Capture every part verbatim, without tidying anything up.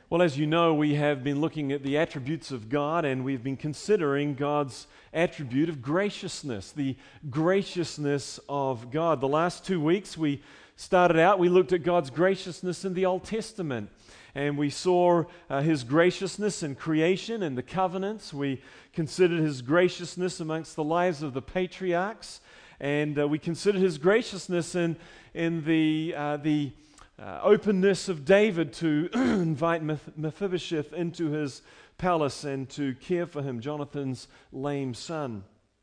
Well, as you know, we have been looking at the attributes of God, and we've been considering God's attribute of graciousness, the graciousness of God. The last two weeks we started out, we looked at God's graciousness in the Old Testament, and we saw uh, His graciousness in creation and the covenants. We considered His graciousness amongst the lives of the patriarchs, and uh, we considered His graciousness in, in the uh, the Uh, openness of David to invite Meph- Mephibosheth into his palace and to care for him, Jonathan's lame son.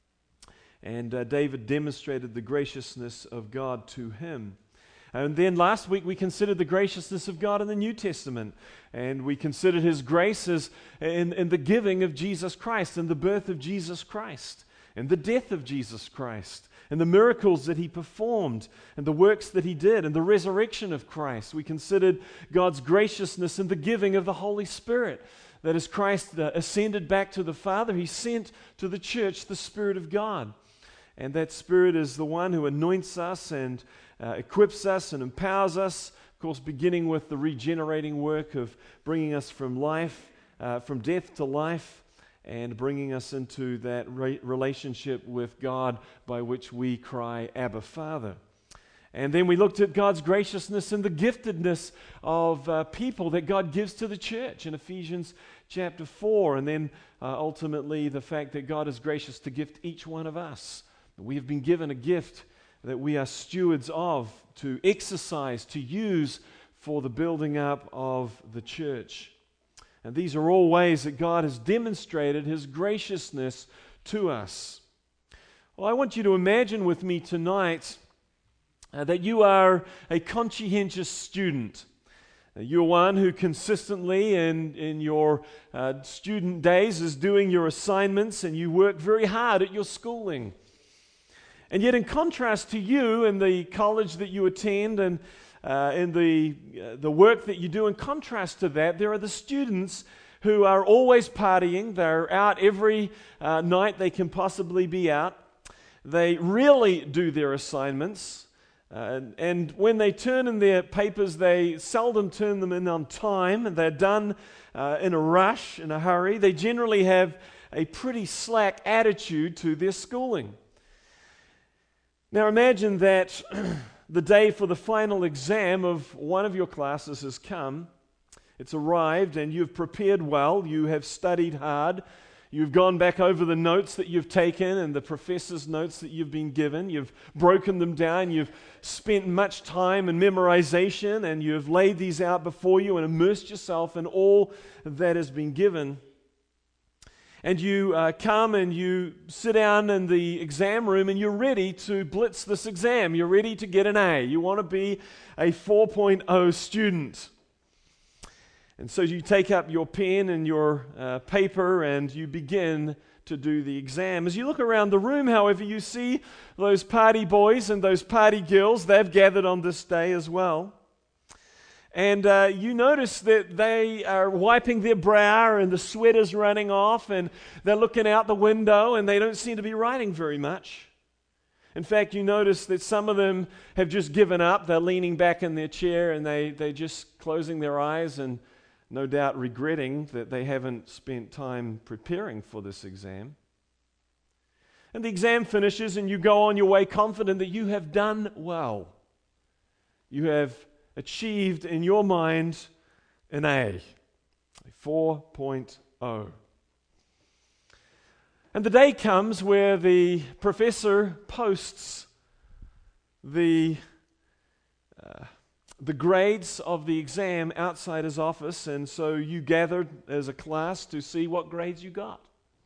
And uh, David demonstrated the graciousness of God to him. And then last week we considered the graciousness of God in the New Testament. And we considered His grace as in, in the giving of Jesus Christ, and the birth of Jesus Christ, and the death of Jesus Christ, and the miracles that He performed, and the works that He did, and the resurrection of Christ. We considered God's graciousness in the giving of the Holy Spirit, that as Christ uh, ascended back to the Father, He sent to the church the Spirit of God. And that Spirit is the one who anoints us and uh, equips us and empowers us, of course, beginning with the regenerating work of bringing us from life, uh, from death to life, and bringing us into that re- relationship with God by which we cry, Abba, Father. And then we looked at God's graciousness and the giftedness of uh, people that God gives to the church in Ephesians chapter four, and then uh, ultimately the fact that God is gracious to gift each one of us. We have been given a gift that we are stewards of, to exercise, to use for the building up of the church. And these are all ways that God has demonstrated His graciousness to us. Well, I want you to imagine with me tonight uh, that you are a conscientious student. Uh, you're one who consistently in, in your uh, student days is doing your assignments, and you work very hard at your schooling. And yet, in contrast to you and the college that you attend and Uh, in the uh, the work that you do, in contrast to that, there are the students who are always partying. They're out every uh, night they can possibly be out. They really do their assignments. Uh, and, and when they turn in their papers, they seldom turn them in on time. And they're done uh, in a rush, in a hurry. They generally have a pretty slack attitude to their schooling. Now imagine that the day for the final exam of one of your classes has come. It's arrived, and you've prepared well. You have studied hard. You've gone back over the notes that you've taken and the professor's notes that you've been given. You've broken them down. You've spent much time in memorization, and you've laid these out before you and immersed yourself in all that has been given. And you uh, come and you sit down in the exam room, and you're ready to blitz this exam. You're ready to get an A. You want to be a four point oh student. And so you take up your pen and your uh, paper, and you begin to do the exam. As you look around the room, however, you see those party boys and those party girls. They've gathered on this day as well. And uh, you notice that they are wiping their brow, and the sweat is running off, and they're looking out the window, and they don't seem to be writing very much. In fact, you notice that some of them have just given up. They're leaning back in their chair, and they, they're just closing their eyes and no doubt regretting that they haven't spent time preparing for this exam. And the exam finishes, and you go on your way confident that you have done well. You have achieved in your mind an A, a four point oh. And the day comes where the professor posts the uh, the grades of the exam outside his office, and so you gathered as a class to see what grades you got.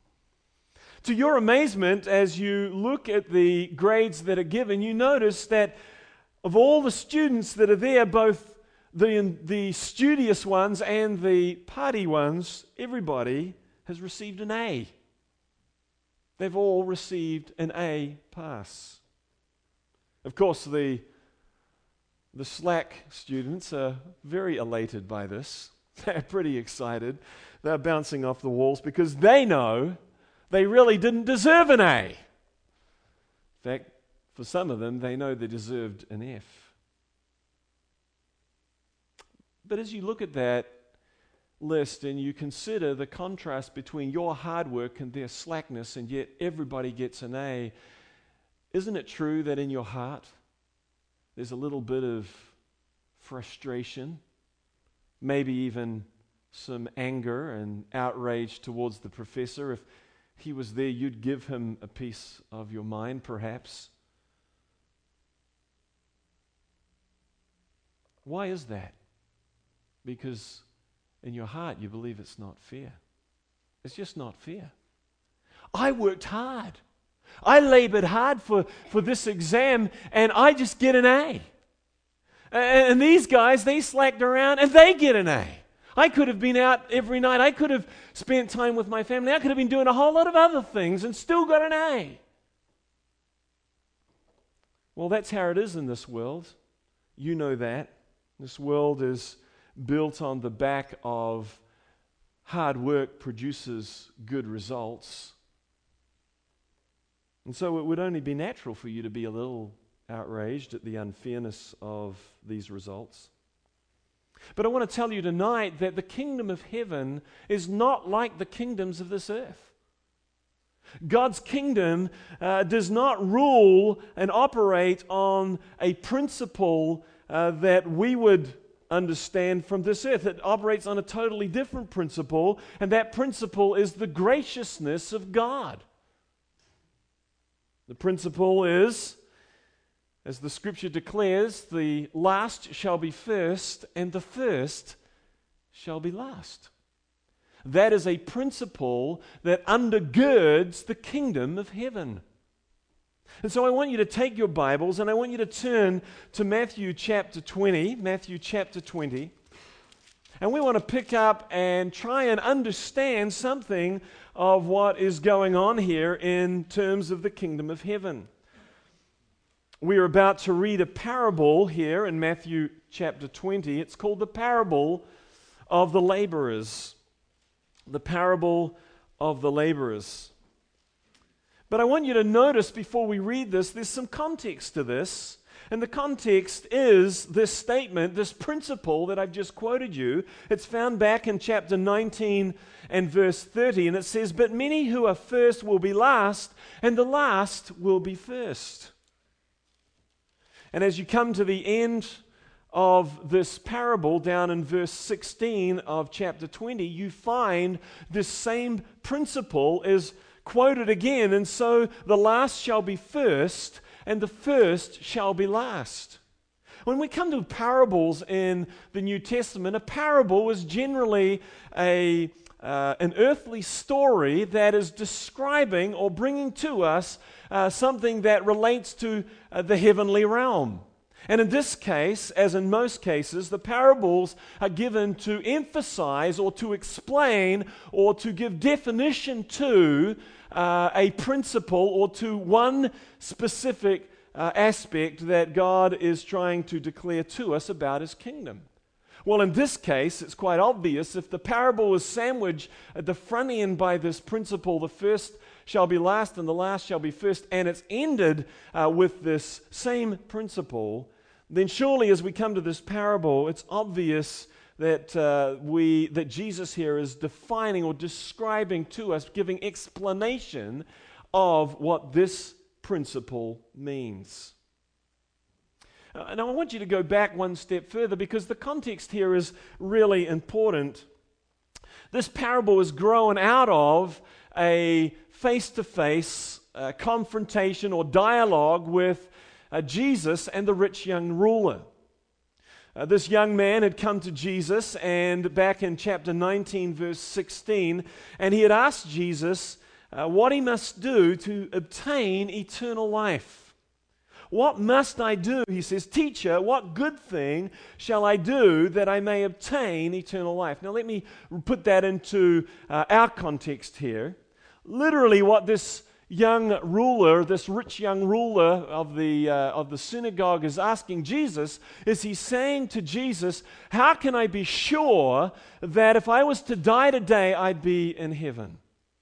To your amazement, as you look at the grades that are given, you notice that of all the students that are there, both the, the studious ones and the party ones, everybody has received an A. They've all received an A pass. Of course, the, the slack students are very elated by this. They're pretty excited. They're bouncing off the walls because they know they really didn't deserve an A. In fact, for some of them, they know they deserved an F. But as you look at that, list and you consider the contrast between your hard work and their slackness, and yet everybody gets an A, isn't it true that in your heart there's a little bit of frustration, maybe even some anger and outrage towards the professor? If he was there, you'd give him a piece of your mind, perhaps. Why is that? Because in your heart you believe it's not fair. It's just not fair. I worked hard. I labored hard for, for this exam, and I just get an A. And, and these guys, they slacked around and they get an A. I could have been out every night. I could have spent time with my family. I could have been doing a whole lot of other things and still got an A. Well, that's how it is in this world. You know that. This world is built on the back of hard work produces good results. And so it would only be natural for you to be a little outraged at the unfairness of these results. But I want to tell you tonight that the kingdom of heaven is not like the kingdoms of this earth. God's kingdom uh, does not rule and operate on a principle uh, that we would understand from this earth. It operates on a totally different principle, and that principle is the graciousness of God. The principle is, as the scripture declares, the last shall be first, and the first shall be last. That is a principle that undergirds the kingdom of heaven. And so I want you to take your Bibles and I want you to turn to Matthew chapter twenty, Matthew chapter twenty. And we want to pick up and try and understand something of what is going on here in terms of the kingdom of heaven. We are about to read a parable here in Matthew chapter twenty. It's called the parable of the laborers. The parable of the laborers. But I want you to notice before we read this, there's some context to this. And the context is this statement, this principle that I've just quoted you. It's found back in chapter nineteen and verse thirty. And it says, "But many who are first will be last, and the last will be first." And as you come to the end of this parable, down in verse sixteen of chapter twenty, you find this same principle is quoted again. And so the last shall be first, and the first shall be last. When we come to parables in the New Testament, a parable is generally a uh, an earthly story that is describing or bringing to us uh, something that relates to uh, the heavenly realm. And in this case, as in most cases, the parables are given to emphasize or to explain or to give definition to uh, a principle or to one specific uh, aspect that God is trying to declare to us about His kingdom. Well, in this case, it's quite obvious. If the parable is sandwiched at the front end by this principle, the first shall be last and the last shall be first, and it's ended uh, with this same principle, then surely as we come to this parable, it's obvious that uh, we that Jesus here is defining or describing to us, giving explanation of what this principle means. Uh, and I want you to go back one step further because the context here is really important. This parable is grown out of a face-to-face uh, confrontation or dialogue with Uh, Jesus and the rich young ruler. Uh, this young man had come to Jesus, and back in chapter nineteen, verse sixteen, and he had asked Jesus uh, what he must do to obtain eternal life. What must I do? He says, "Teacher, what good thing shall I do that I may obtain eternal life?" Now let me put that into uh, our context here. Literally what this young ruler, this rich young ruler of the uh, of the synagogue is asking Jesus, is he's saying to Jesus, how can I be sure that if I was to die today, I'd be in heaven?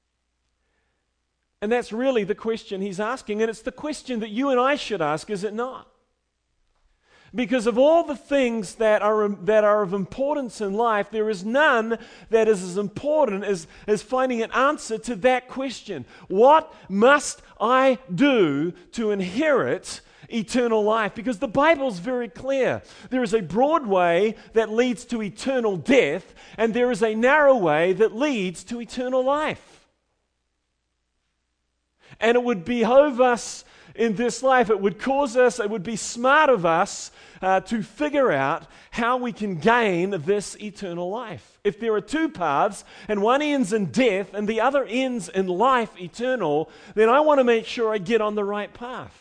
And that's really the question he's asking, and it's the question that you and I should ask, is it not? Because of all the things that are, that are of importance in life, there is none that is as important as, as finding an answer to that question. What must I do to inherit eternal life? Because the Bible's very clear. There is a broad way that leads to eternal death, and there is a narrow way that leads to eternal life. And it would behove us in this life, it would cause us, it would be smart of us uh, to figure out how we can gain this eternal life. If there are two paths, and one ends in death and the other ends in life eternal, then I want to make sure I get on the right path.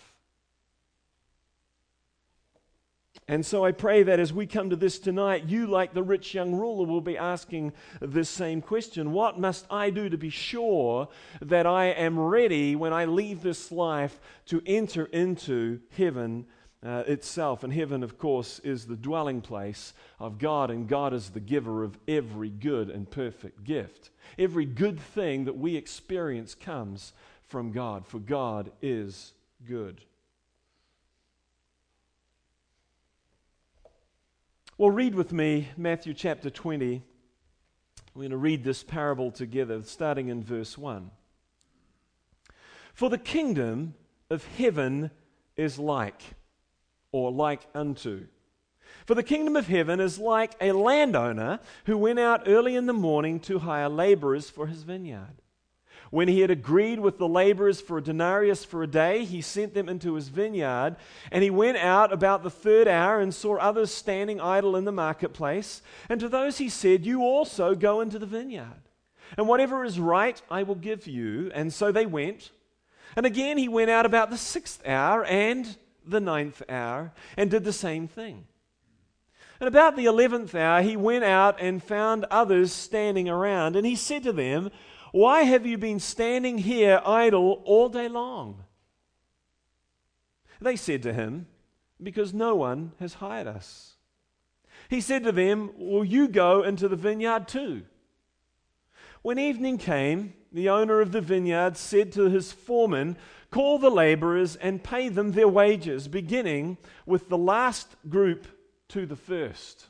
And so I pray that as we come to this tonight, you, like the rich young ruler, will be asking this same question. What must I do to be sure that I am ready when I leave this life to enter into heaven uh, itself? And heaven, of course, is the dwelling place of God, and God is the giver of every good and perfect gift. Every good thing that we experience comes from God, for God is good. Well, read with me Matthew chapter twenty. We're going to read this parable together, starting in verse one. For the kingdom of heaven is like, or like unto. For the kingdom of heaven is like a landowner who went out early in the morning to hire laborers for his vineyard. When he had agreed with the laborers for a denarius for a day, he sent them into his vineyard, and he went out about the third hour and saw others standing idle in the marketplace. And to those he said, "You also go into the vineyard, and whatever is right I will give you." And so they went. And again he went out about the sixth hour and the ninth hour, and did the same thing. And about the eleventh hour he went out and found others standing around, and he said to them, "Why have you been standing here idle all day long?" They said to him, "Because no one has hired us." He said to them, "Will you go into the vineyard too?" When evening came, the owner of the vineyard said to his foreman, "Call the laborers and pay them their wages, beginning with the last group to the first."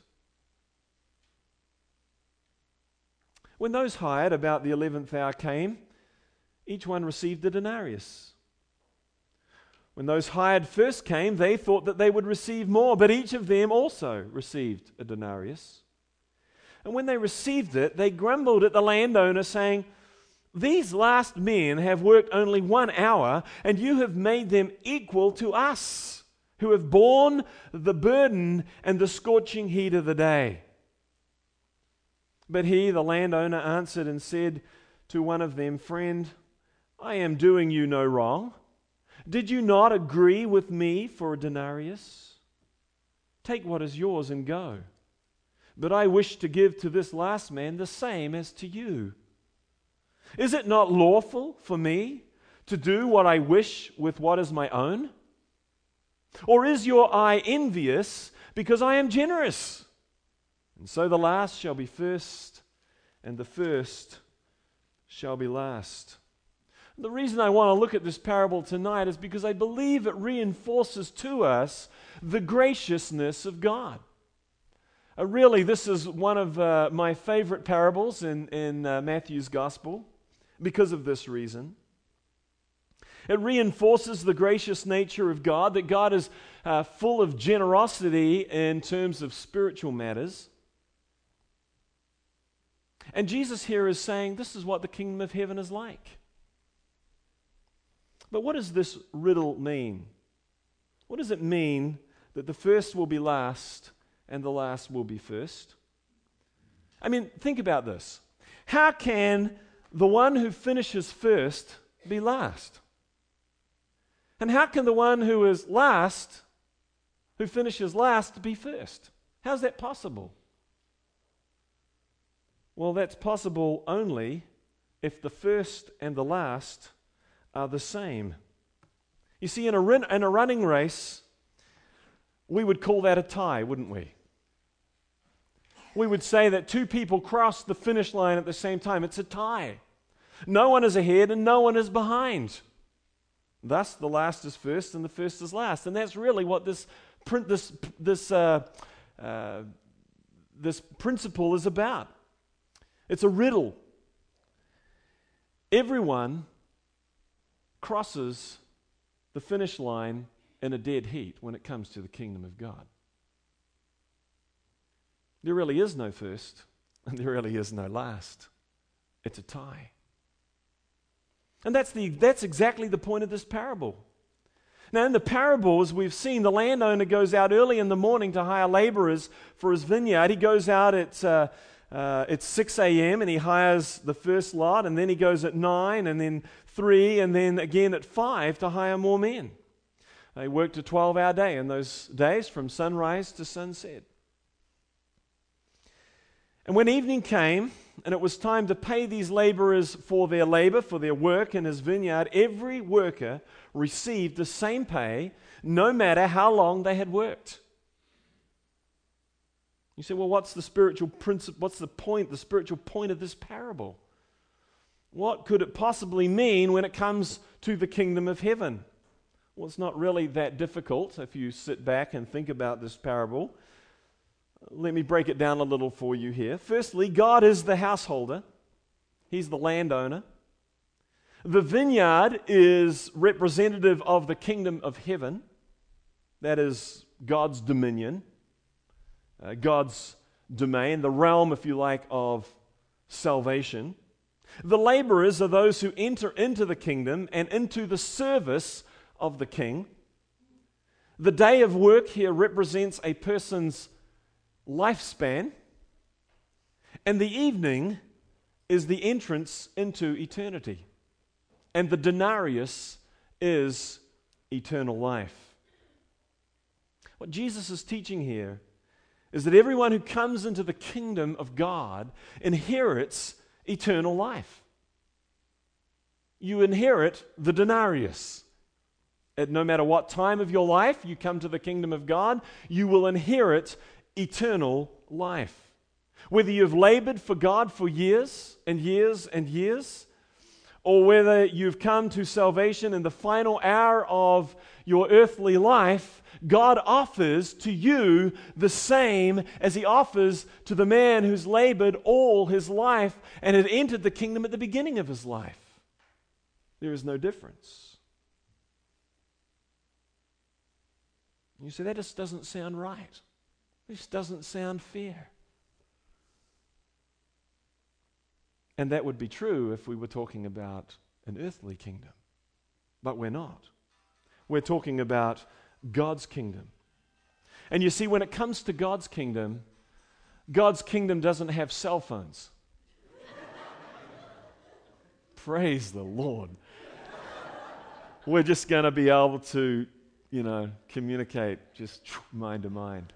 When those hired about the eleventh hour came, each one received a denarius. When those hired first came, they thought that they would receive more, but each of them also received a denarius. And when they received it, they grumbled at the landowner, saying, "These last men have worked only one hour, and you have made them equal to us, who have borne the burden and the scorching heat of the day." But he, the landowner, answered and said to one of them, "Friend, I am doing you no wrong. Did you not agree with me for a denarius? Take what is yours and go. But I wish to give to this last man the same as to you. Is it not lawful for me to do what I wish with what is my own? Or is your eye envious because I am generous? And so the last shall be first, and the first shall be last." The reason I want to look at this parable tonight is because I believe it reinforces to us the graciousness of God. Uh, really, this is one of uh, my favorite parables in, in uh, Matthew's Gospel because of this reason. It reinforces the gracious nature of God, that God is uh, full of generosity in terms of spiritual matters. And Jesus here is saying this is what the kingdom of heaven is like. But what does this riddle mean? What does it mean that the first will be last and the last will be first? I mean, think about this. How can the one who finishes first be last? And how can the one who is last, who finishes last, be first? How's that possible? Well, that's possible only if the first and the last are the same. You see, in a, run, in a running race, we would call that a tie, wouldn't we? We would say that two people cross the finish line at the same time. It's a tie. No one is ahead and no one is behind. Thus, the last is first and the first is last. And that's really what this print this this uh, uh, this principle is about. It's a riddle. Everyone crosses the finish line in a dead heat when it comes to the kingdom of God. There really is no first, and there really is no last. It's a tie. And that's the that's exactly the point of this parable. Now, in the parables, we've seen the landowner goes out early in the morning to hire laborers for his vineyard. He goes out at uh, uh, it's six a.m. and he hires the first lot, and then he goes at nine, and then three, and then again at five to hire more men. They worked a twelve-hour day in those days from sunrise to sunset. And when evening came, and it was time to pay these laborers for their labor, for their work in his vineyard, every worker received the same pay, no matter how long they had worked. You say, well, what's the spiritual principle? What's the point, the spiritual point of this parable? What could it possibly mean when it comes to the kingdom of heaven? Well, it's not really that difficult if you sit back and think about this parable. Let me break it down a little for you here. Firstly, God is the householder. He's the landowner. The vineyard is representative of the kingdom of heaven. That is God's dominion, uh, God's domain, the realm, if you like, of salvation. The laborers are those who enter into the kingdom and into the service of the king. The day of work here represents a person's lifespan, and the evening is the entrance into eternity, and the denarius is eternal life. What Jesus is teaching here is that everyone who comes into the kingdom of God inherits eternal life. You inherit the denarius. At no matter what time of your life you come to the kingdom of God, you will inherit eternal life. Whether you've labored for God for years and years and years, or whether you've come to salvation in the final hour of your earthly life, God offers to you the same as He offers to the man who's labored all his life and had entered the kingdom at the beginning of his life. There is no difference. You say, that just doesn't sound right. This doesn't sound fair. And that would be true if we were talking about an earthly kingdom. But we're not. We're talking about God's kingdom. And you see, when it comes to God's kingdom, God's kingdom doesn't have cell phones. Praise the Lord. We're just going to be able to, you know, communicate just mind to mind.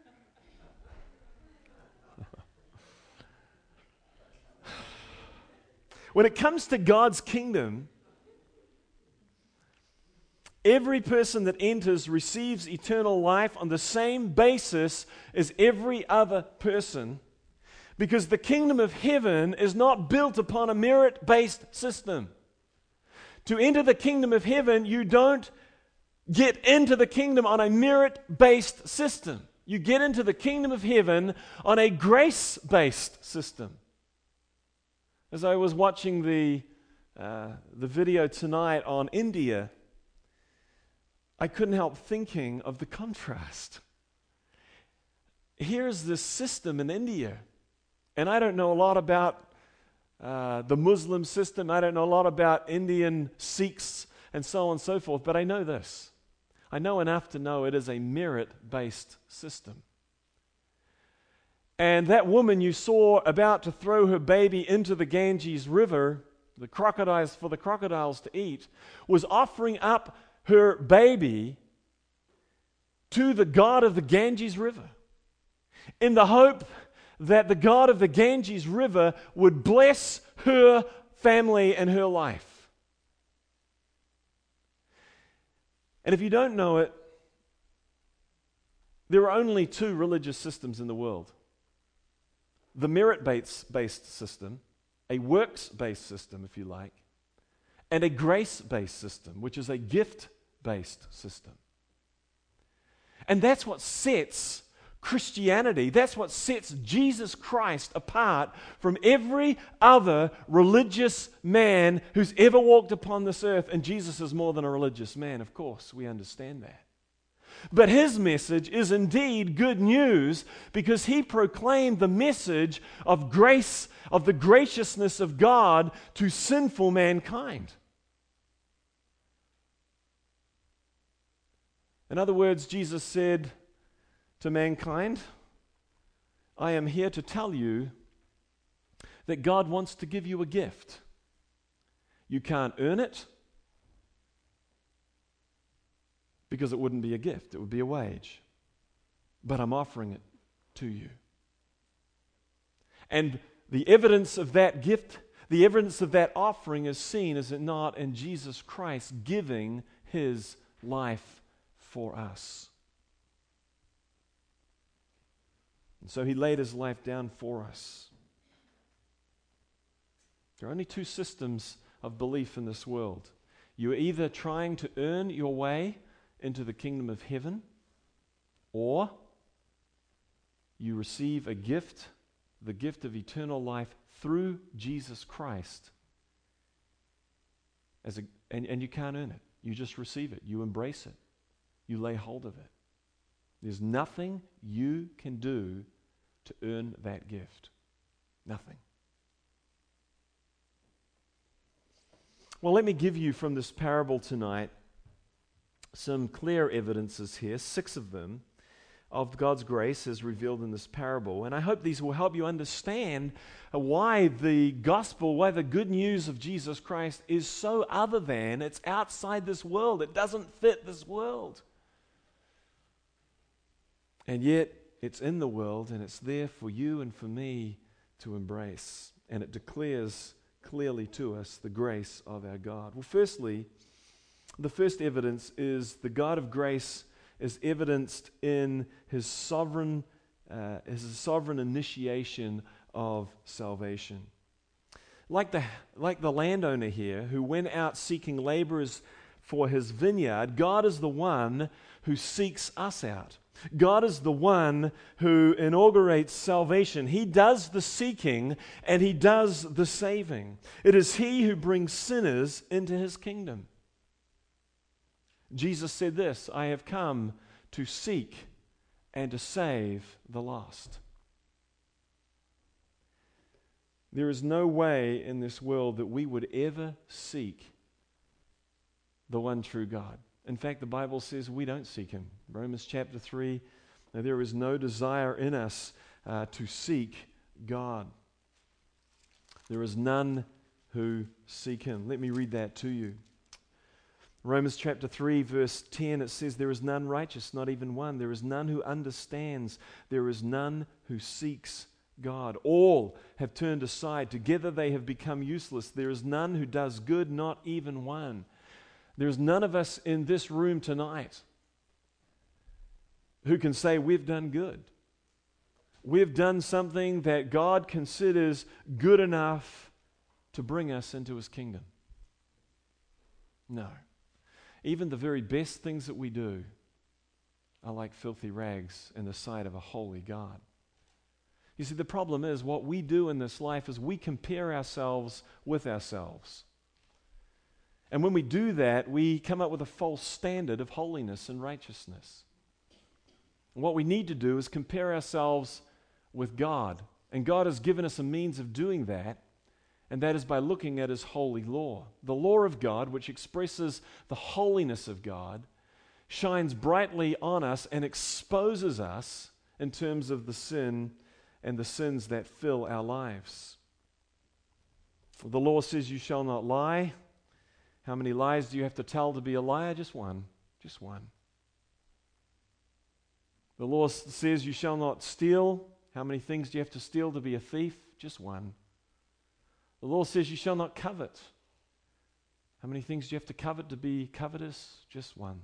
When it comes to God's kingdom, every person that enters receives eternal life on the same basis as every other person, because the kingdom of heaven is not built upon a merit-based system. To enter the kingdom of heaven, you don't get into the kingdom on a merit-based system. You get into the kingdom of heaven on a grace-based system. As I was watching the uh, the video tonight on India, I couldn't help thinking of the contrast. Here's this system in India, and I don't know a lot about uh, the Muslim system. I don't know a lot about Indian Sikhs and so on and so forth, but I know this. I know enough to know it is a merit-based system. And that woman you saw about to throw her baby into the Ganges River, the crocodiles for the crocodiles to eat, was offering up her baby to the god of the Ganges River in the hope that the god of the Ganges River would bless her family and her life. And if you don't know it, there are only two religious systems in the world. The merit-based system, a works-based system, if you like, and a grace-based system, which is a gift-based system. And that's what sets Christianity, that's what sets Jesus Christ apart from every other religious man who's ever walked upon this earth. And Jesus is more than a religious man, of course, we understand that. But his message is indeed good news because he proclaimed the message of grace, of the graciousness of God to sinful mankind. In other words, Jesus said to mankind, I am here to tell you that God wants to give you a gift. You can't earn it because it wouldn't be a gift, it would be a wage. But I'm offering it to you. And the evidence of that gift, the evidence of that offering is seen, is it not, in Jesus Christ giving his life for us. And so he laid his life down for us. There are only two systems of belief in this world. You are either trying to earn your way into the kingdom of heaven, or you receive a gift, the gift of eternal life through Jesus Christ. As a, and, and you can't earn it. You just receive it. You embrace it. You lay hold of it. There's nothing you can do to earn that gift. Nothing. Well, let me give you from this parable tonight some clear evidences here, six of them, of God's grace as revealed in this parable. And I hope these will help you understand why the gospel, why the good news of Jesus Christ is so other than, it's outside this world. It doesn't fit this world. And yet, it's in the world, and it's there for you and for me to embrace. And it declares clearly to us the grace of our God. Well, firstly, the first evidence is the God of grace is evidenced in his sovereign, uh, his sovereign initiation of salvation. Like the, like the landowner here who went out seeking laborers for his vineyard, God is the one who seeks us out. God is the one who inaugurates salvation. He does the seeking and he does the saving. It is he who brings sinners into his kingdom. Jesus said this, I have come to seek and to save the lost. There is no way in this world that we would ever seek the one true God. In fact, the Bible says we don't seek him. Romans chapter three, there is no desire in us uh, to seek God. There is none who seek him. Let me read that to you. Romans chapter three, verse ten, it says, there is none righteous, not even one. There is none who understands. There is none who seeks God. All have turned aside. Together they have become useless. There is none who does good, not even one. There's none of us in this room tonight who can say we've done good. We've done something that God considers good enough to bring us into his kingdom. No. Even the very best things that we do are like filthy rags in the sight of a holy God. You see, the problem is what we do in this life is we compare ourselves with ourselves. And when we do that, we come up with a false standard of holiness and righteousness. And what we need to do is compare ourselves with God. And God has given us a means of doing that, and that is by looking at his holy law. The law of God, which expresses the holiness of God, shines brightly on us and exposes us in terms of the sin and the sins that fill our lives. The law says you shall not lie. How many lies do you have to tell to be a liar? Just one. Just one. The law says you shall not steal. How many things do you have to steal to be a thief? Just one. The law says you shall not covet. How many things do you have to covet to be covetous? Just one.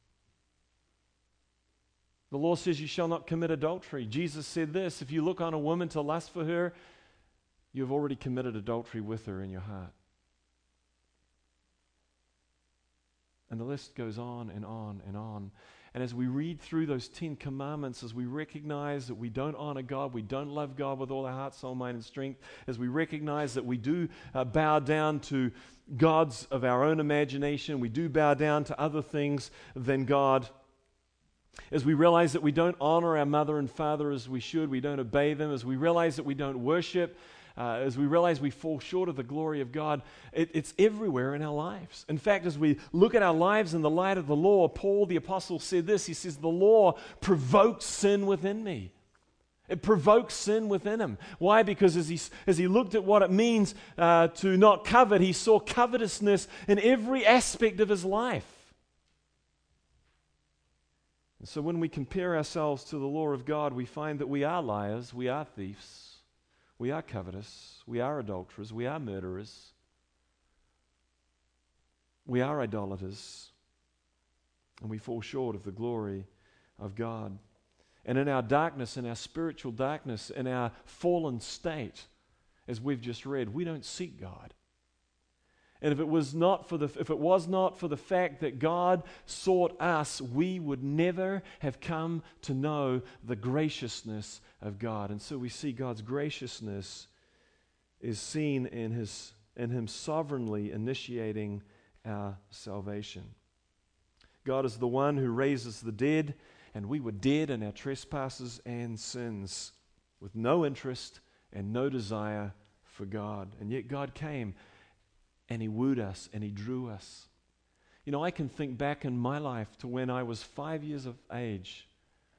The law says you shall not commit adultery. Jesus said this, if you look on a woman to lust for her, you have already committed adultery with her in your heart. And the list goes on and on and on. And as we read through those Ten Commandments, as we recognize that we don't honor God, we don't love God with all our heart, soul, mind, and strength, as we recognize that we do uh, bow down to gods of our own imagination, we do bow down to other things than God, as we realize that we don't honor our mother and father as we should, we don't obey them, as we realize that we don't worship, Uh, as we realize we fall short of the glory of God, it, it's everywhere in our lives. In fact, as we look at our lives in the light of the law, Paul the apostle said this, he says, the law provokes sin within me. It provokes sin within him. Why? Because as he, as he looked at what it means uh, to not covet, he saw covetousness in every aspect of his life. And so when we compare ourselves to the law of God, we find that we are liars, we are thieves, we are covetous, we are adulterers, we are murderers, we are idolaters, and we fall short of the glory of God. And in our darkness, in our spiritual darkness, in our fallen state, as we've just read, we don't seek God. And if it was not for the if it was not for the fact that God sought us, we would never have come to know the graciousness of God. And so we see God's graciousness is seen in his in him sovereignly initiating our salvation. God is the one who raises the dead, and we were dead in our trespasses and sins, with no interest and no desire for God. And yet God came and he wooed us and he drew us. You know, I can think back in my life to when I was five years of age,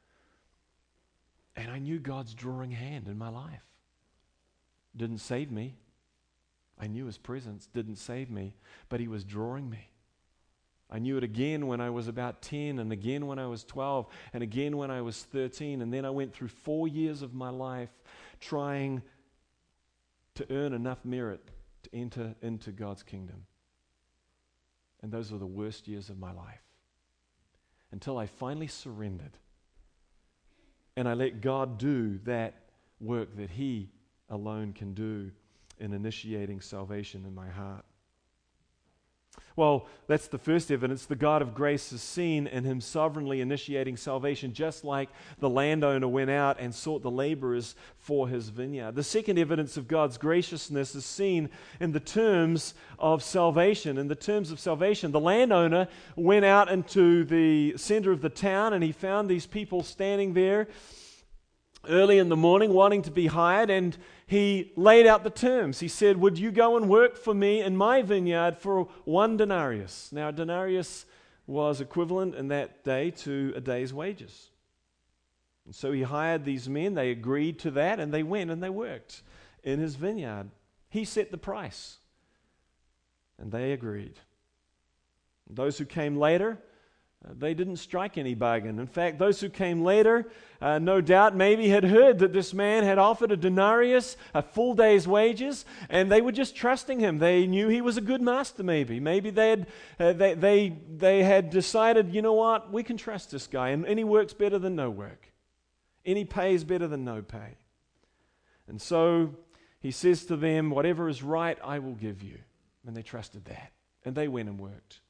and I knew God's drawing hand in my life. Didn't save me. I knew his presence didn't save me, but he was drawing me. I knew it again when I was about ten, and again when I was twelve, and again when I was thirteen, and then I went through four years of my life trying to earn enough merit to enter into God's kingdom. And those were the worst years of my life. Until I finally surrendered. And I let God do that work that he alone can do in initiating salvation in my heart. Well, that's the first evidence. The God of grace is seen in him sovereignly initiating salvation, just like the landowner went out and sought the laborers for his vineyard. The second evidence of God's graciousness is seen in the terms of salvation. In the terms of salvation, the landowner went out into the center of the town, and he found these people standing there early in the morning wanting to be hired, and he laid out the terms. He said, would you go and work for me in my vineyard for one denarius? Now, a denarius was equivalent in that day to a day's wages. And so he hired these men, they agreed to that, and they went and they worked in his vineyard. He set the price, and they agreed. Those who came later, Uh, they didn't strike any bargain. In fact, those who came later, uh, no doubt, maybe had heard that this man had offered a denarius, a full day's wages, and they were just trusting him. They knew he was a good master, maybe. Maybe they had uh, they, they, they had decided, you know what, we can trust this guy, and any work's better than no work. Any pay is better than no pay. And so he says to them, whatever is right, I will give you. And they trusted that, and they went and worked.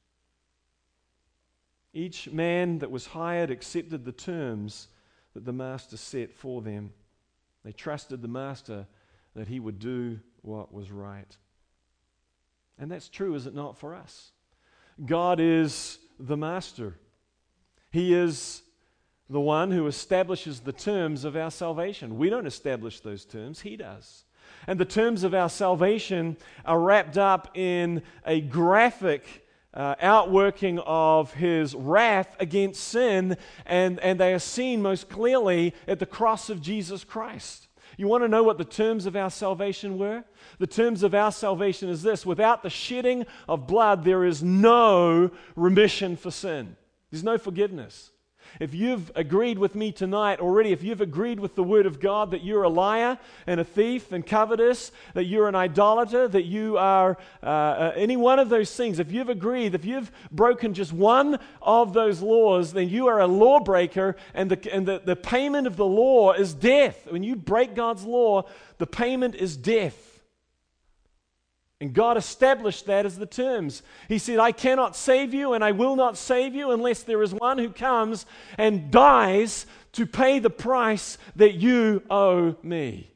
Each man that was hired accepted the terms that the master set for them. They trusted the master that he would do what was right. And that's true, is it not, for us? God is the master. He is the one who establishes the terms of our salvation. We don't establish those terms, he does. And the terms of our salvation are wrapped up in a graphic Uh, outworking of his wrath against sin, and, and they are seen most clearly at the cross of Jesus Christ. You want to know what the terms of our salvation were? The terms of our salvation is this: without the shedding of blood, there is no remission for sin. There's no forgiveness. If you've agreed with me tonight already, if you've agreed with the Word of God that you're a liar and a thief and covetous, that you're an idolater, that you are uh, uh, any one of those things, if you've agreed, if you've broken just one of those laws, then you are a lawbreaker, and the, and the, the payment of the law is death. When you break God's law, the payment is death. And God established that as the terms. He said, I cannot save you and I will not save you unless there is one who comes and dies to pay the price that you owe me.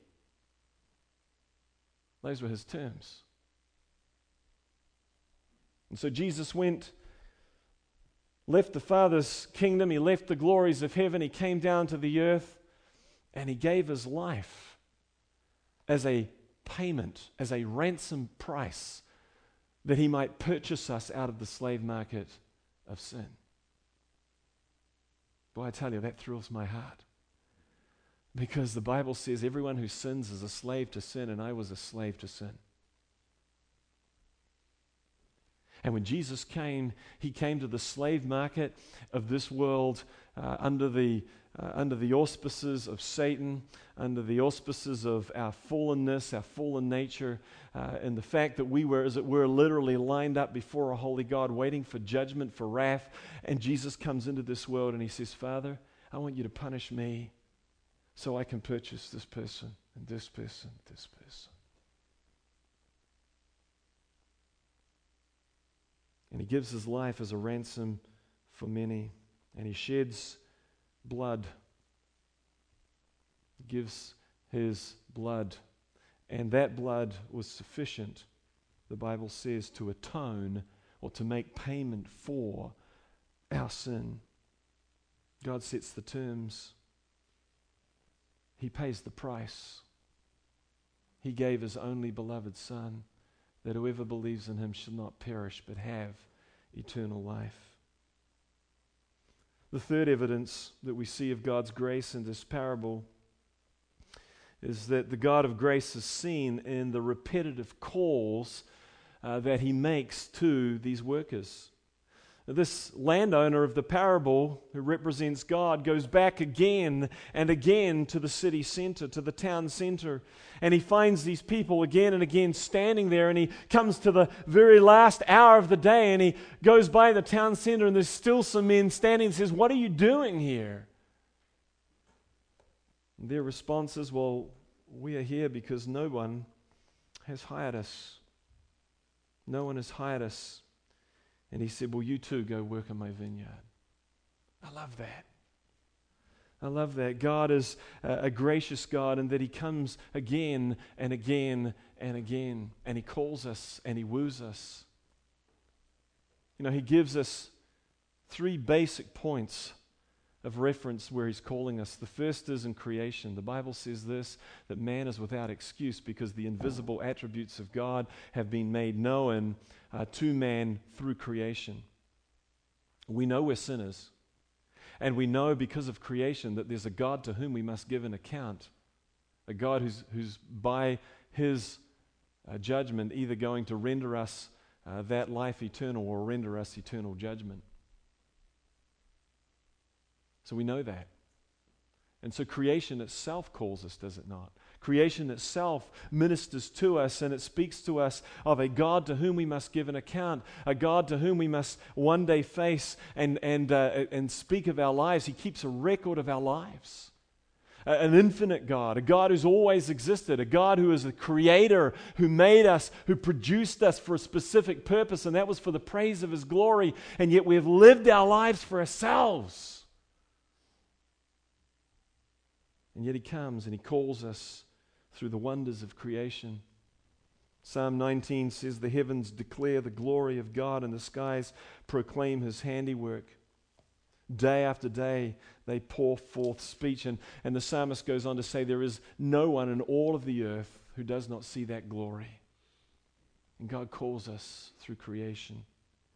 Those were his terms. And so Jesus went, left the Father's kingdom, he left the glories of heaven, he came down to the earth, and he gave his life as a payment, as a ransom price, that he might purchase us out of the slave market of sin. Boy, I tell you, that thrills my heart. Because the Bible says everyone who sins is a slave to sin, and I was a slave to sin. And when Jesus came, he came to the slave market of this world uh, under the uh, under the auspices of Satan, under the auspices of our fallenness, our fallen nature, uh, and the fact that we were, as it were, literally lined up before a holy God, waiting for judgment, for wrath. And Jesus comes into this world and he says, Father, I want you to punish me so I can purchase this person and this person, this person. And he gives his life as a ransom for many. And he sheds blood. He gives his blood. And that blood was sufficient, the Bible says, to atone or to make payment for our sin. God sets the terms. He pays the price. He gave his only beloved Son, that whoever believes in him should not perish but have eternal life. The third evidence that we see of God's grace in this parable is that the God of grace is seen in the repetitive calls uh, that he makes to these workers. This landowner of the parable, who represents God, goes back again and again to the city center, to the town center, and he finds these people again and again standing there, and he comes to the very last hour of the day, and he goes by the town center, and there's still some men standing and says, "What are you doing here?" And their response is, "Well, we are here because no one has hired us. No one has hired us." And he said, "Well, you too go work in my vineyard." I love that. I love that. God is a, a gracious God, and that he comes again and again and again, and he calls us and he woos us. You know, he gives us three basic points of reference where he's calling us. The first is in creation. The Bible says this, that man is without excuse because the invisible attributes of God have been made known uh, to man through creation. We know we're sinners, and we know because of creation that there's a God to whom we must give an account, a God who's, who's by his uh, judgment either going to render us uh, that life eternal or render us eternal judgment. So we know that. And so creation itself calls us, does it not? Creation itself ministers to us, and it speaks to us of a God to whom we must give an account, a God to whom we must one day face and, and, uh, and speak of our lives. He keeps a record of our lives. Uh, an infinite God, a God who's always existed, a God who is a creator, who made us, who produced us for a specific purpose, and that was for the praise of his glory, and yet we have lived our lives for ourselves. And yet he comes and he calls us through the wonders of creation. Psalm nineteen says, "The heavens declare the glory of God, and the skies proclaim his handiwork." Day after day they pour forth speech. And, and the psalmist goes on to say, there is no one in all of the earth who does not see that glory. And God calls us through creation.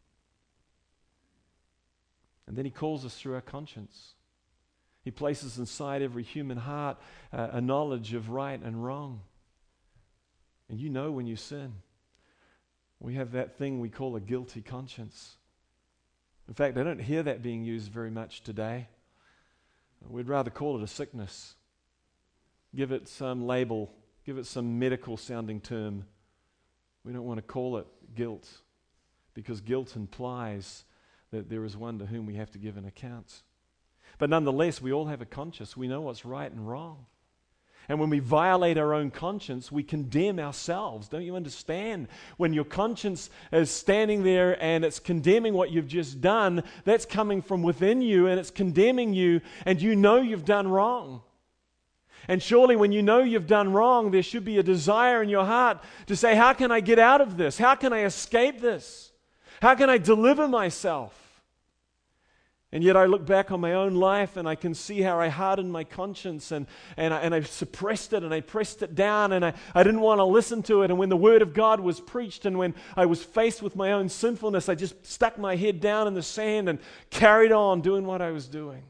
And then he calls us through our conscience. He places inside every human heart uh, a knowledge of right and wrong. And you know when you sin. We have that thing we call a guilty conscience. In fact, I don't hear that being used very much today. We'd rather call it a sickness. Give it some label. Give it some medical sounding term. We don't want to call it guilt, because guilt implies that there is one to whom we have to give an account. But nonetheless, we all have a conscience. We know what's right and wrong. And when we violate our own conscience, we condemn ourselves. Don't you understand? When your conscience is standing there and it's condemning what you've just done, that's coming from within you and it's condemning you, and you know you've done wrong. And surely when you know you've done wrong, there should be a desire in your heart to say, how can I get out of this? How can I escape this? How can I deliver myself? And yet I look back on my own life and I can see how I hardened my conscience and, and, I, and I suppressed it and I pressed it down and I, I didn't want to listen to it. And when the Word of God was preached and when I was faced with my own sinfulness, I just stuck my head down in the sand and carried on doing what I was doing.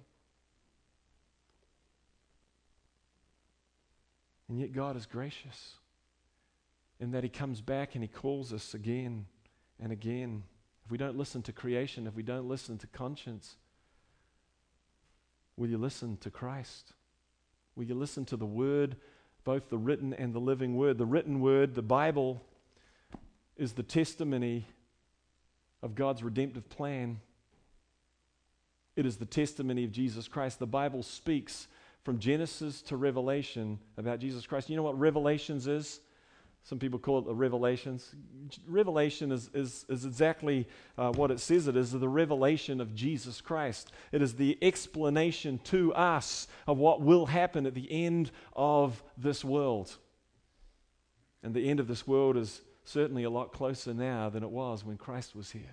And yet God is gracious in that He comes back and He calls us again and again. If we don't listen to creation, if we don't listen to conscience, will you listen to Christ? Will you listen to the Word, both the written and the living Word? The written Word, the Bible, is the testimony of God's redemptive plan. It is the testimony of Jesus Christ. The Bible speaks from Genesis to Revelation about Jesus Christ. You know what Revelations is? Some people call it the Revelations. Revelation is, is, is exactly uh, what it says it is, the revelation of Jesus Christ. It is the explanation to us of what will happen at the end of this world. And the end of this world is certainly a lot closer now than it was when Christ was here.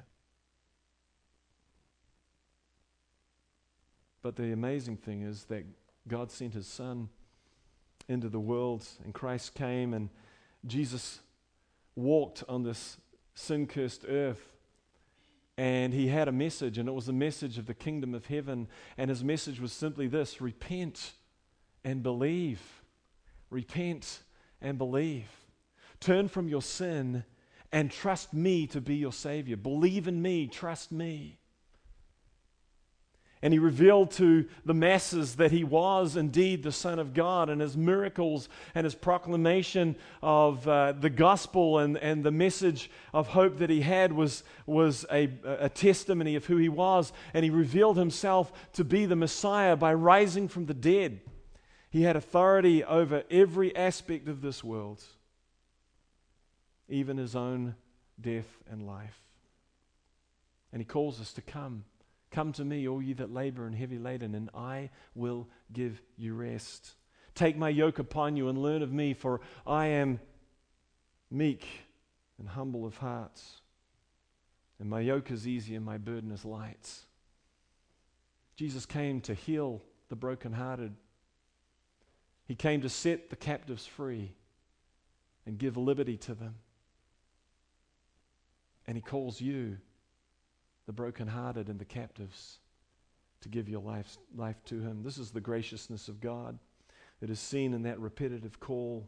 But the amazing thing is that God sent His Son into the world, and Christ came, and Jesus walked on this sin-cursed earth, and He had a message, and it was a message of the kingdom of heaven, and His message was simply this: repent and believe. Repent and believe. Turn from your sin and trust me to be your Savior. Believe in me, trust me. And He revealed to the masses that He was indeed the Son of God, and His miracles and His proclamation of uh, the gospel and, and the message of hope that He had was, was a, a testimony of who He was. And He revealed Himself to be the Messiah by rising from the dead. He had authority over every aspect of this world, even His own death and life. And He calls us to come. Come to me, all ye that labor and heavy laden, and I will give you rest. Take my yoke upon you and learn of me, for I am meek and humble of heart. And my yoke is easy and my burden is light. Jesus came to heal the brokenhearted. He came to set the captives free and give liberty to them. And He calls you, the brokenhearted and the captives, to give your life, life to Him. This is the graciousness of God. It is seen in that repetitive call.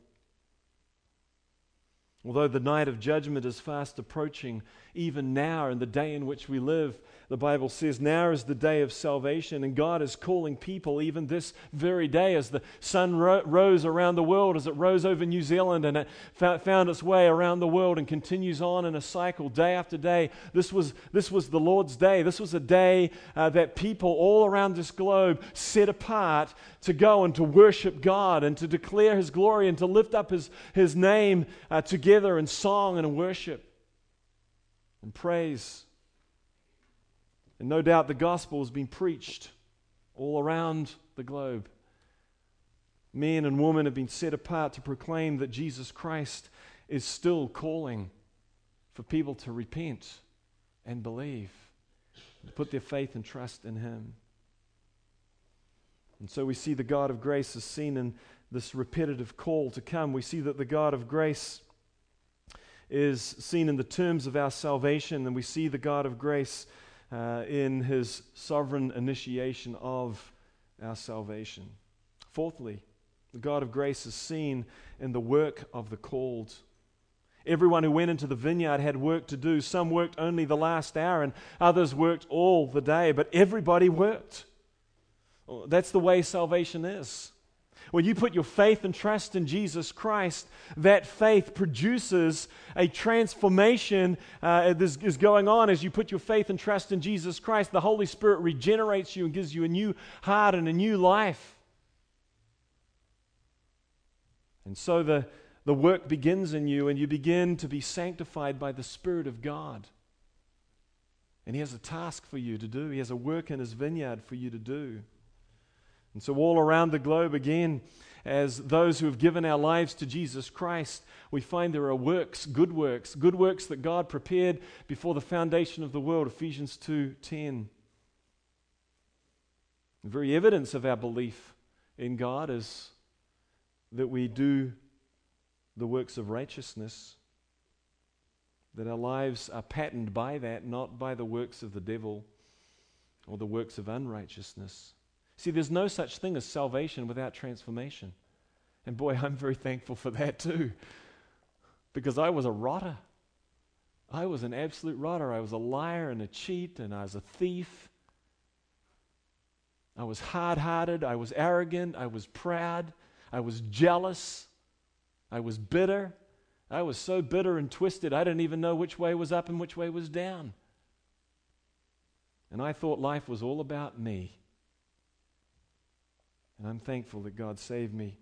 Although the night of judgment is fast approaching, even now in the day in which we live, the Bible says now is the day of salvation, and God is calling people even this very day as the sun ro- rose around the world, as it rose over New Zealand and it fa- found its way around the world and continues on in a cycle day after day. This was, this was the Lord's day. This was a day uh, that people all around this globe set apart to go and to worship God and to declare His glory and to lift up His, His name uh, together in song and in worship and praise. And no doubt the gospel has been preached all around the globe. Men and women have been set apart to proclaim that Jesus Christ is still calling for people to repent and believe, to put their faith and trust in Him. And so we see the God of grace is seen in this repetitive call to come. We see that the God of grace is seen in the terms of our salvation, and we see the God of grace Uh, in His sovereign initiation of our salvation. Fourthly, the God of grace is seen in the work of the called. Everyone who went into the vineyard had work to do. Some worked only the last hour, and others worked all the day, but everybody worked. That's the way salvation is. When you put your faith and trust in Jesus Christ, that faith produces a transformation uh, that is going on as you put your faith and trust in Jesus Christ. The Holy Spirit regenerates you and gives you a new heart and a new life. And so the, the work begins in you, and you begin to be sanctified by the Spirit of God. And He has a task for you to do. He has a work in His vineyard for you to do. And so all around the globe, again, as those who have given our lives to Jesus Christ, we find there are works, good works, good works that God prepared before the foundation of the world, Ephesians two ten. The very evidence of our belief in God is that we do the works of righteousness, that our lives are patterned by that, not by the works of the devil or the works of unrighteousness. See, there's no such thing as salvation without transformation. And boy, I'm very thankful for that too. Because I was a rotter. I was an absolute rotter. I was a liar and a cheat, and I was a thief. I was hard-hearted. I was arrogant. I was proud. I was jealous. I was bitter. I was so bitter and twisted, I didn't even know which way was up and which way was down. And I thought life was all about me. And I'm thankful that God saved me.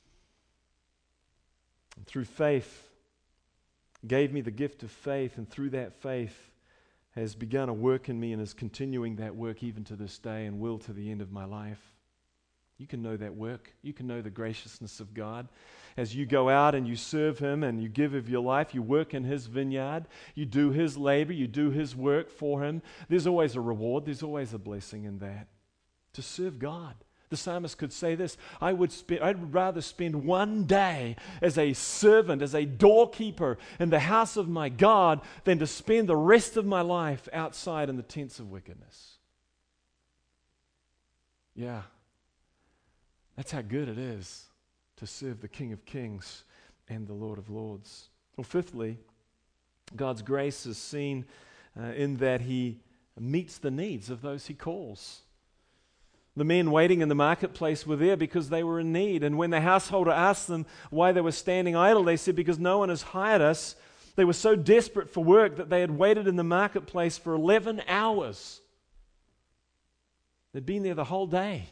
And through faith, gave me the gift of faith, and through that faith has begun a work in me and is continuing that work even to this day and will to the end of my life. You can know that work. You can know the graciousness of God. As you go out and you serve Him and you give of your life, you work in His vineyard, you do His labor, you do His work for Him, there's always a reward, there's always a blessing in that. To serve God. The psalmist could say this, I would spend, I'd rather spend one day as a servant, as a doorkeeper in the house of my God than to spend the rest of my life outside in the tents of wickedness. Yeah. That's how good it is to serve the King of Kings and the Lord of Lords. Well, fifthly, God's grace is seen uh, in that He meets the needs of those He calls. The men waiting in the marketplace were there because they were in need. And when the householder asked them why they were standing idle, they said, because no one has hired us. They were so desperate for work that they had waited in the marketplace for eleven hours. They'd been there the whole day.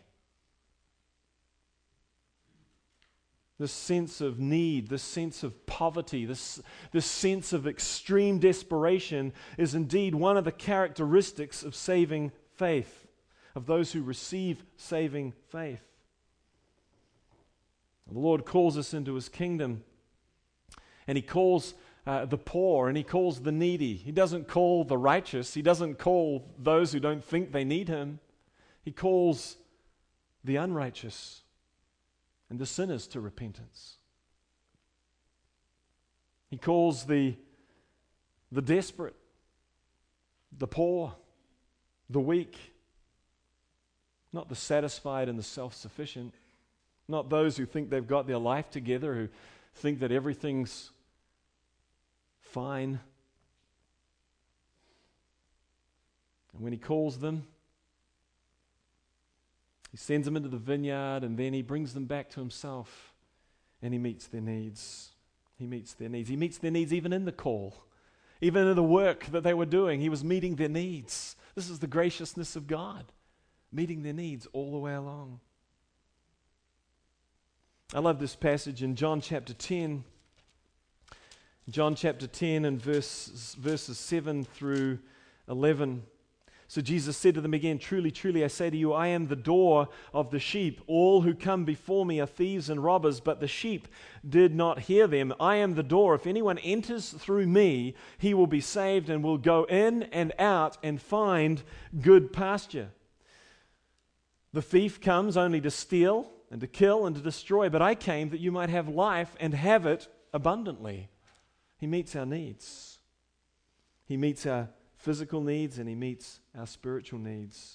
This sense of need, this sense of poverty, this, this sense of extreme desperation is indeed one of the characteristics of saving faith, of those who receive saving faith. The Lord calls us into His kingdom, and He calls uh, the poor, and He calls the needy. He doesn't call the righteous. He doesn't call those who don't think they need Him. He calls the unrighteous and the sinners to repentance. He calls the, the desperate, the poor, the weak, not the satisfied and the self-sufficient, not those who think they've got their life together, who think that everything's fine. And when He calls them, He sends them into the vineyard, and then He brings them back to Himself, and He meets their needs. He meets their needs. He meets their needs even in the call. Even in the work that they were doing, He was meeting their needs. This is the graciousness of God, meeting their needs all the way along. I love this passage in John chapter ten. John chapter ten and verse, verses seven through eleven. So Jesus said to them again, truly, truly, I say to you, I am the door of the sheep. All who come before me are thieves and robbers, but the sheep did not hear them. I am the door. If anyone enters through me, he will be saved and will go in and out and find good pasture. The thief comes only to steal and to kill and to destroy, but I came that you might have life and have it abundantly. He meets our needs. He meets our physical needs, and He meets our spiritual needs.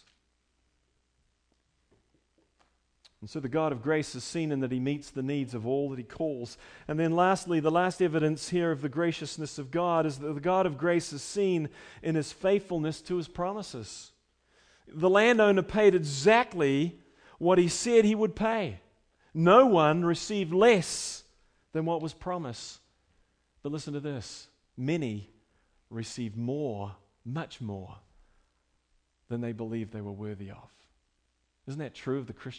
And so the God of grace is seen in that He meets the needs of all that He calls. And then lastly, the last evidence here of the graciousness of God is that the God of grace is seen in His faithfulness to His promises. The landowner paid exactly what he said he would pay. No one received less than what was promised. But listen to this. Many received more, much more, than they believed they were worthy of. Isn't that true of the Christian?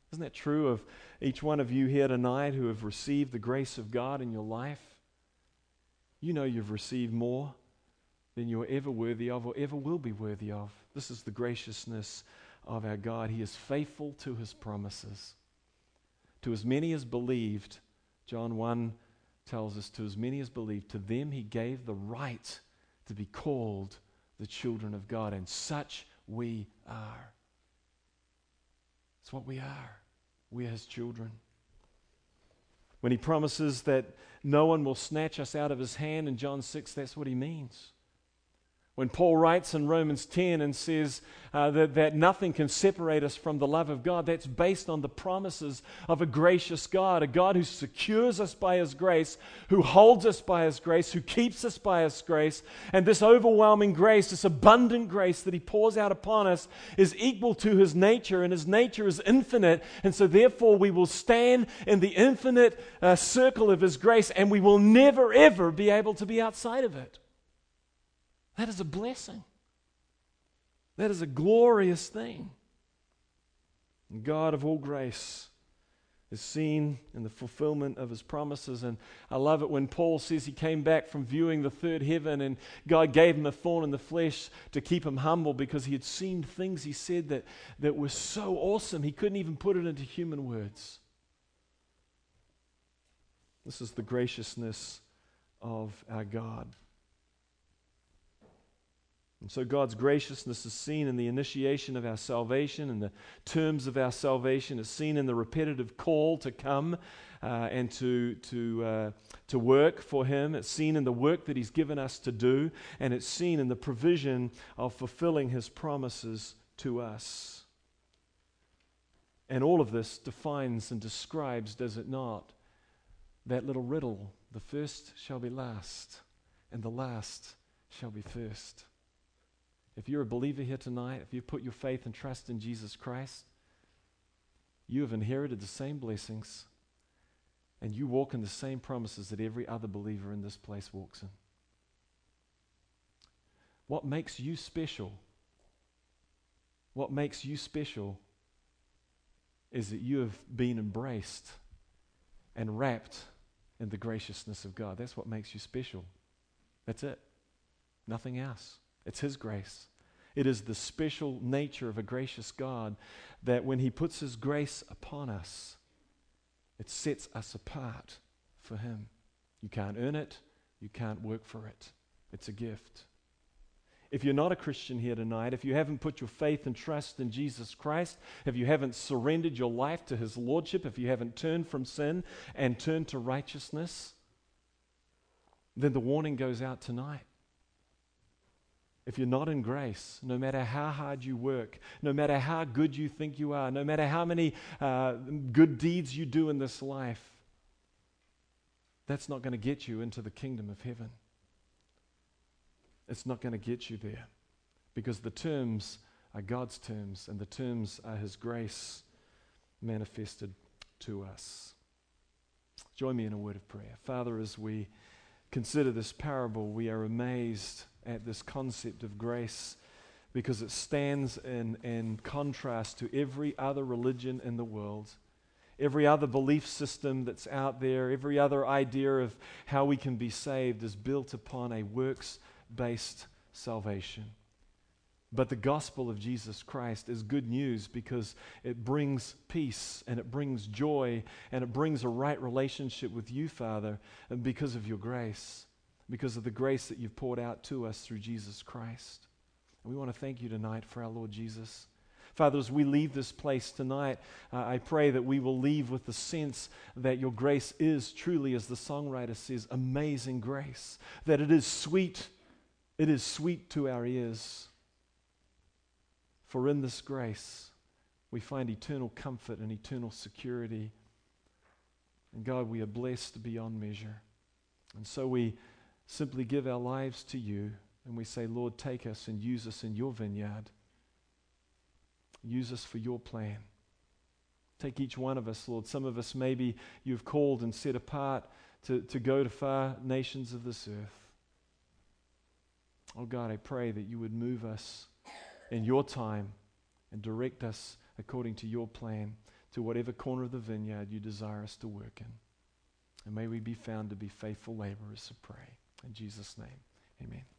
Isn't that true of each one of you here tonight who have received the grace of God in your life? You know you've received more than you're ever worthy of or ever will be worthy of. This is the graciousness of our God. He is faithful to his promises. To as many as believed, John one tells us, to as many as believed, to them he gave the right to be called the children of God, and such we are. It's what we are. We are his children. When he promises that no one will snatch us out of his hand in John six, that's what he means. When Paul writes in Romans ten and says uh, that, that nothing can separate us from the love of God, that's based on the promises of a gracious God, a God who secures us by his grace, who holds us by his grace, who keeps us by his grace. And this overwhelming grace, this abundant grace that he pours out upon us is equal to his nature, and his nature is infinite. And so therefore we will stand in the infinite uh, circle of his grace, and we will never ever be able to be outside of it. That is a blessing. That is a glorious thing. And God of all grace is seen in the fulfillment of his promises. And I love it when Paul says he came back from viewing the third heaven and God gave him a thorn in the flesh to keep him humble because he had seen things, he said, that, that were so awesome he couldn't even put it into human words. This is the graciousness of our God. And so God's graciousness is seen in the initiation of our salvation and the terms of our salvation. Is seen in the repetitive call to come uh, and to to uh, to work for him. It's seen in the work that he's given us to do, and it's seen in the provision of fulfilling his promises to us. And all of this defines and describes, does it not, that little riddle: the first shall be last, and the last shall be first. If you're a believer here tonight, if you put your faith and trust in Jesus Christ, you have inherited the same blessings, and you walk in the same promises that every other believer in this place walks in. What makes you special? What makes you special is that you have been embraced and wrapped in the graciousness of God. That's what makes you special. That's it. Nothing else. It's his grace. It is the special nature of a gracious God that when he puts his grace upon us, it sets us apart for him. You can't earn it. You can't work for it. It's a gift. If you're not a Christian here tonight, if you haven't put your faith and trust in Jesus Christ, if you haven't surrendered your life to his lordship, if you haven't turned from sin and turned to righteousness, then the warning goes out tonight. If you're not in grace, no matter how hard you work, no matter how good you think you are, no matter how many uh, good deeds you do in this life, that's not going to get you into the kingdom of heaven. It's not going to get you there, because the terms are God's terms, and the terms are his grace manifested to us. Join me in a word of prayer. Father, as we consider this parable, we are amazed at this concept of grace, because it stands in, in contrast to every other religion in the world, every other belief system that's out there, every other idea of how we can be saved is built upon a works-based salvation. But the gospel of Jesus Christ is good news because it brings peace and it brings joy and it brings a right relationship with you, Father, and because of your grace. Because of the grace that you've poured out to us through Jesus Christ. And we want to thank you tonight for our Lord Jesus. Father, as we leave this place tonight, uh, I pray that we will leave with the sense that your grace is truly, as the songwriter says, amazing grace. That it is sweet, it is sweet to our ears. For in this grace, we find eternal comfort and eternal security. And God, we are blessed beyond measure. And so we simply give our lives to you, and we say, Lord, take us and use us in your vineyard. Use us for your plan. Take each one of us, Lord. Some of us maybe you've called and set apart to, to go to far nations of this earth. Oh God, I pray that you would move us in your time and direct us according to your plan to whatever corner of the vineyard you desire us to work in. And may we be found to be faithful laborers, I pray. In Jesus' name, amen.